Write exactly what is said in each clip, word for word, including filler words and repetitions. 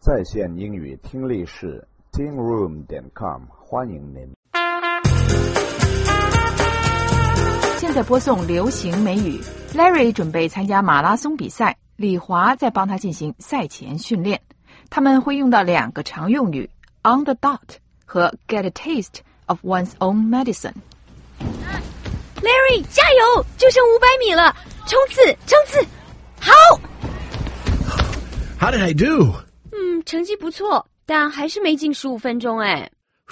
在线英语听力室 teen room 点 com 欢迎您。 现在播送流行美语。 Larry 准备参加马拉松比赛，李华在帮他进行赛前训练。他们会用到两个常用语 on the dot 和 get a taste of one's own medicine。 Larry 加油，就剩五百米了，冲刺冲刺，好。 How did I do? 嗯，成绩不错，但还是没进十五分钟哎。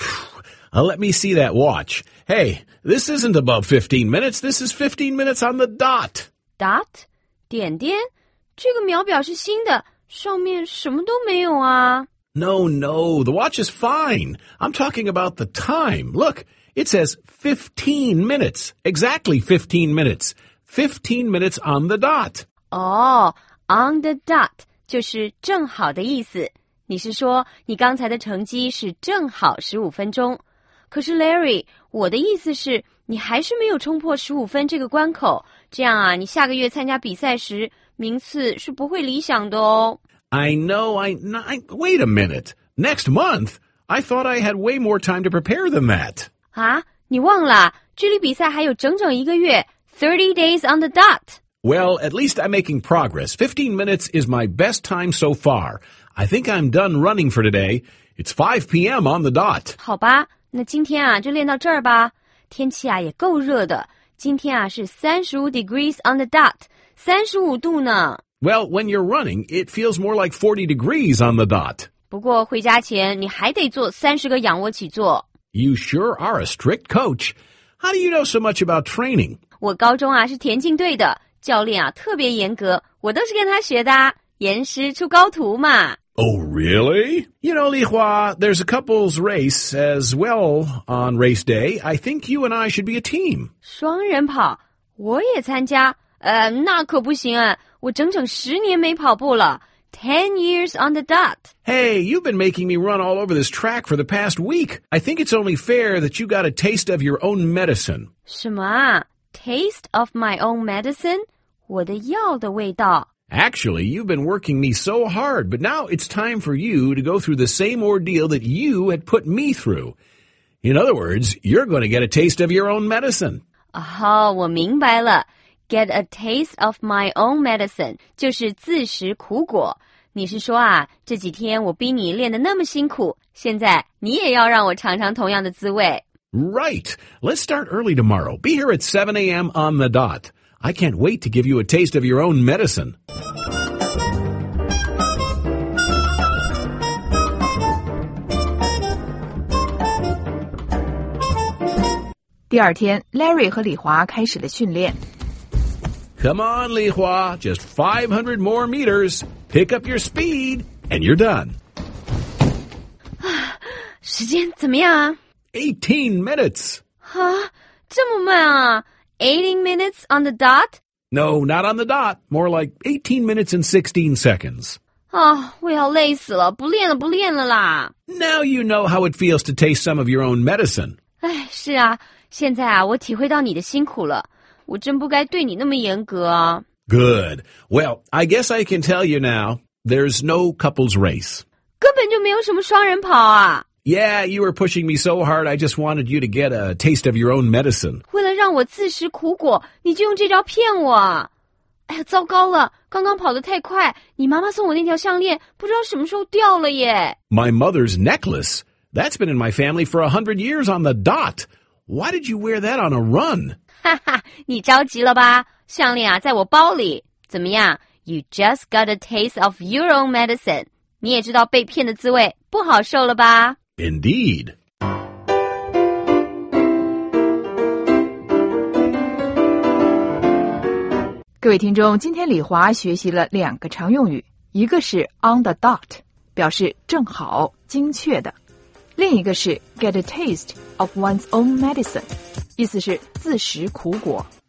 Uh, let me see that watch. Hey, this isn't above fifteen minutes. This is fifteen minutes on the dot. Dot? 点点？这个秒表是新的，上面什么都没有啊。 No, no, the watch is fine. I'm talking about the time. Look, it says fifteen minutes. Exactly fifteen minutes. fifteen minutes on the dot. 哦、oh, on the dot 就是正好的意思。你是说你刚才的成绩是正好十五分钟？可是 Larry， 我的意思是你还是没有冲破十五分这个关口，这样啊，你下个月参加比赛时名次是不会理想的哦。 I know, I, I... Wait a minute. Next month? I thought I had way more time to prepare than that. 啊，你忘了，距离比赛还有整整一个月 thirty days on the dot. Well, at least I'm making progress. fifteen minutes is my best time so far. I think I'm done running for today. It's five p.m. on the dot. 好吧，那今天啊就练到这儿吧。天气啊也够热的，今天啊是三十五 degrees on the dot， 三十五度呢。 Well, when you're running, it feels more like forty degrees on the dot. 不过回家前你还得做三十个仰卧起坐。 You sure are a strict coach. How do you know so much about training? 我高中啊是田径队的，教练啊特别严格，我都是跟他学的啊，严师出高徒嘛。 Oh, really? You know, Li Hua, there's a couple's race as well on race day. I think you and I should be a team. 双人跑，我也参加。呃，那可不行啊，我整整十年没跑步了。Ten years on the dot. Hey, you've been making me run all over this track for the past week. I think it's only fair that you got a taste of your own medicine. 什么啊？ Taste of my own medicine? 我的药的味道。 Actually, you've been working me so hard, but now it's time for you to go through the same ordeal that you had put me through. In other words, you're going to get a taste of your own medicine. 哦，我明白了。Get a taste of my own medicine 就是自食苦果。你是说啊，这几天我逼你练得那么辛苦，现在你也要让我尝尝同样的滋味。 Right. Let's start early tomorrow. Be here at seven a.m. on the dot. I can't wait to give you a taste of your own medicine. 第二天 Larry 和李华开始了训练。 Come on, Li Hua. Just five hundred more meters. Pick up your speed, and you're done. 时间怎么样啊？ eighteen minutes. 啊，这么慢啊？ eighteen minutes on the dot? No, not on the dot. More like eighteen minutes and sixteen seconds. 啊，我要累死了，不练了不练了啦。 Now you know how it feels to taste some of your own medicine. 哎，是啊，现在啊，我体会到你的辛苦了。我真不该对你那么严格啊。 Good. Well, I guess I can tell you now, there's no couples race. 根本就没有什么双人跑啊。 Yeah, you were pushing me so hard, I just wanted you to get a taste of your own medicine. 为了让我自食苦果，你就用这招骗我啊。哎呀，糟糕了，刚刚跑得太快，你妈妈送我那条项链不知道什么时候掉了耶。 My mother's necklace? That's been in my family for a hundred years on the dot. Why did you wear that on a run? 哈哈，你着急了吧？项链啊，在我包里。怎么样 ？You just got a taste of your own medicine. 你也知道被骗的滋味，不好受了吧 Indeed. 各位听众，今天李华学习了两个常用语，一个是 on the dot， 表示正好、精确的；另一个是 get a taste of one's own medicine， 意思是自食苦果。